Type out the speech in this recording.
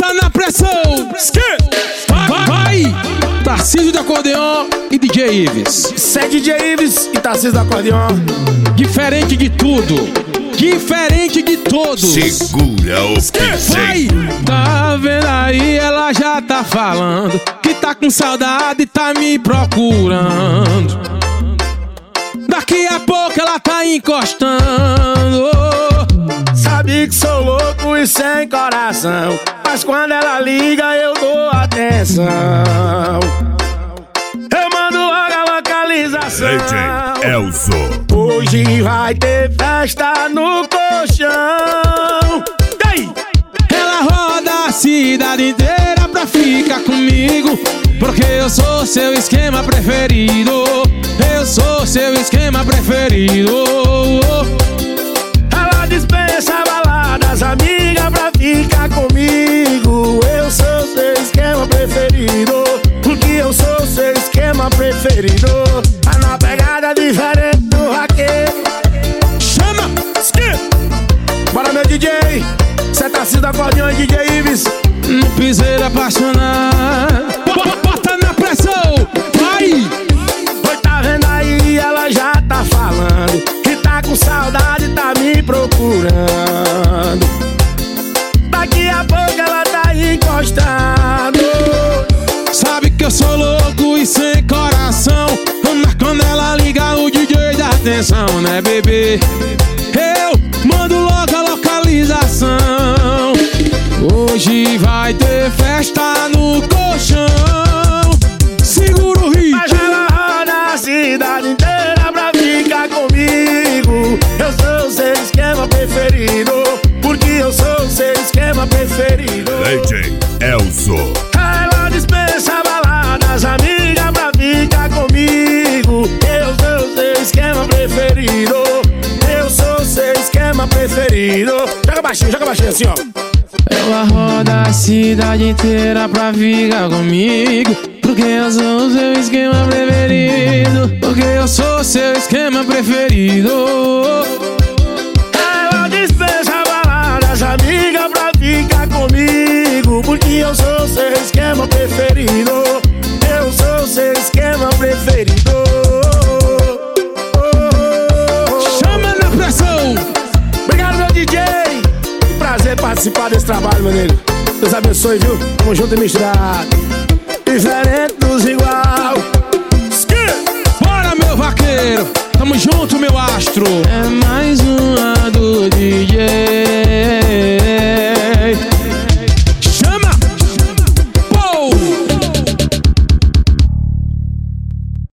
Bota na pressão. Vai. Tarcísio do acordeon e DJ Ives. Isso é DJ Ives e Tarcísio do acordeon. Diferente de tudo, diferente de todos. Segura o Vai! Tá vendo aí, ela já tá falando que tá com saudade e tá me procurando. Daqui a pouco ela tá encostando. Sabe que sou louco e sem coração, mas quando ela liga eu dou atenção. Eu mando logo a localização. DJ Elzo. Hoje vai ter festa no colchão. Ei! Ela roda a cidade inteira pra ficar comigo, porque eu sou seu esquema preferido. Eu sou seu esquema preferido. Ela dispensa baladas, amiga, pra ficar comigo. Eu sou seu esquema preferido, porque eu sou seu esquema preferido. Tá na pegada diferente do vaqueiro. Chama! Bora, meu DJ. Cê tá se da acordeão e DJ Ives. No piseiro apaixonado. Bota na pressão. Vai! Oi, tá vendo aí, ela já tá falando que tá com saudade, tá me procurando. Daqui a pouco ela tá encostando. Sabe que eu sou louco e sem coração, mas quando ela liga o DJ dá atenção, né, bebê? Eu mando logo a localização. Hoje vai ter festa no colchão. Segura o ritmo. Mas ela roda a cidade inteira pra ficar comigo. Eu sou seu esquema preferido, porque eu sou seu esquema preferido. DJ Elzo. Ela dispensa baladas, amiga, pra ficar comigo. Eu sou seu esquema preferido. Eu sou seu esquema preferido. Joga baixinho assim, ó. Ela roda a cidade inteira pra ficar comigo, porque eu sou o seu esquema preferido. Porque eu sou o seu esquema preferido. Ela dispensa baladas, amiga, pra ficar comigo, porque eu sou o seu esquema preferido. Eu sou o seu esquema preferido. Chama na pressão. Obrigado, meu DJ. Que prazer participar desse trabalho, meu nego. Deus abençoe, viu? Tamo junto e misturado. Diferente dos igual. Bora, meu vaqueiro. Tamo junto, meu astro.